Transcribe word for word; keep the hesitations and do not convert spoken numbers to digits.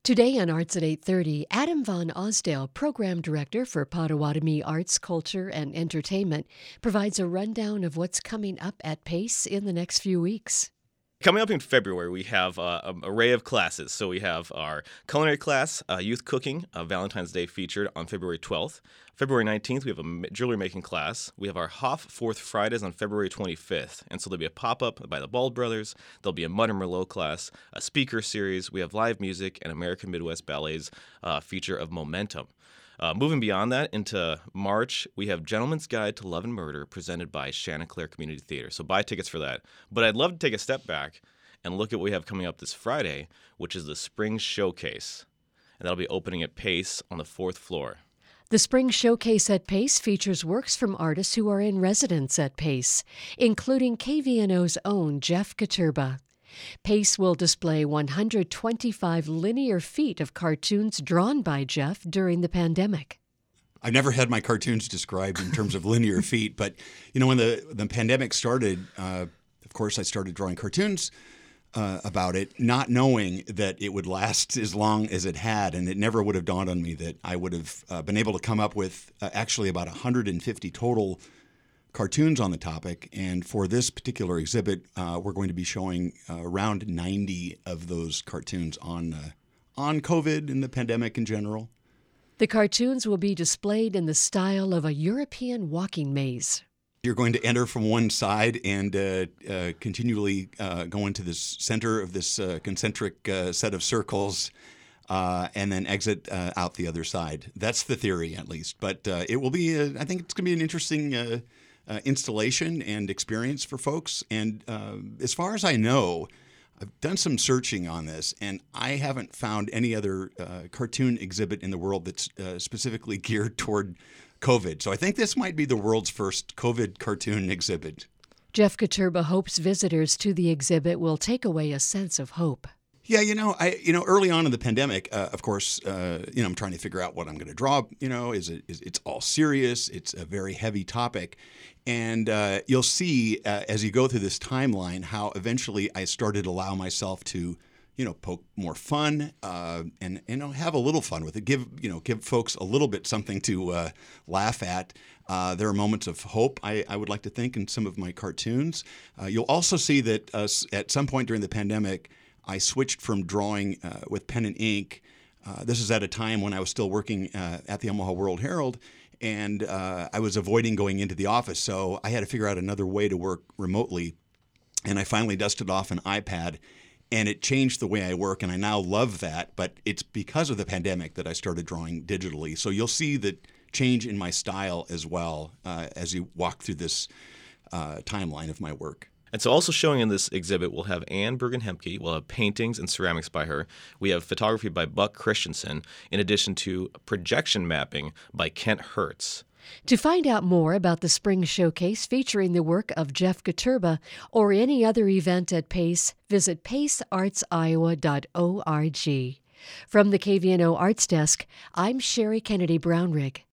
Today on Arts at eight thirty, Adam Von Osdale, Program Director for Potawatomi Arts, Culture, and Entertainment, provides a rundown of what's coming up at PACE in the next few weeks. Coming up in February, we have uh, an array of classes. So we have our culinary class, uh, youth cooking, uh, Valentine's Day featured on February twelfth. February nineteenth, we have a jewelry making class. We have our Hoff Fourth Fridays on February twenty-fifth. And so there'll be a pop-up by the Bald Brothers. There'll be a Mud and Merlot class, a speaker series. We have live music and American Midwest Ballet's uh, feature of Momentum. Uh, moving beyond that into March, we have Gentleman's Guide to Love and Murder presented by Chanticleer Community Theater. So buy tickets for that. But I'd love to take a step back and look at what we have coming up this Friday, which is the Spring Showcase. And that'll be opening at PACE on the fourth floor. The Spring Showcase at PACE features works from artists who are in residence at PACE, including K V N O's own Jeff Katurba. PACE will display one hundred twenty-five linear feet of cartoons drawn by Jeff during the pandemic. I've never had my cartoons described in terms of linear feet, but you know, when the, the pandemic started, uh, of course, I started drawing cartoons uh, about it, not knowing that it would last as long as it had, and it never would have dawned on me that I would have uh, been able to come up with uh, actually about one hundred fifty total cartoons on the topic. And for this particular exhibit, uh, we're going to be showing uh, around ninety of those cartoons on uh, on COVID and the pandemic in general. The cartoons will be displayed in the style of a European walking maze. You're going to enter from one side and uh, uh, continually uh, go into this center of this uh, concentric uh, set of circles uh, and then exit uh, out the other side. That's the theory, at least. But uh, it will be, uh, I think it's going to be an interesting uh, uh, installation and experience for folks. And uh, as far as I know, I've done some searching on this, and I haven't found any other uh, cartoon exhibit in the world that's uh, specifically geared toward COVID. So I think this might be the world's first COVID cartoon exhibit. Jeff Katurba hopes visitors to the exhibit will take away a sense of hope. Yeah, you know, I you know early on in the pandemic, uh, of course, uh, you know, I'm trying to figure out what I'm going to draw. You know, is it is it's all serious? It's a very heavy topic, and uh, you'll see uh, as you go through this timeline how eventually I started to allow myself to, you know, poke more fun uh, and you know have a little fun with it. Give you know give folks a little bit something to uh, laugh at. Uh, there are moments of hope, I, I would like to think, in some of my cartoons. Uh, you'll also see that uh, at some point during the pandemic, I switched from drawing uh, with pen and ink. Uh, this is at a time when I was still working uh, at the Omaha World Herald, and uh, I was avoiding going into the office. So I had to figure out another way to work remotely. And I finally dusted off an iPad, and it changed the way I work, and I now love that. But it's because of the pandemic that I started drawing digitally. So you'll see the change in my style as well uh, as you walk through this uh, timeline of my work. And so also showing in this exhibit, we'll have Anne Bergen-Hemke. We'll have paintings and ceramics by her. We have photography by Buck Christensen, in addition to projection mapping by Kent Hertz. To find out more about the Spring Showcase featuring the work of Jeff Katurba or any other event at PACE, visit pace arts iowa dot org. From the K V N O Arts Desk, I'm Sherry Kennedy Brownrigg.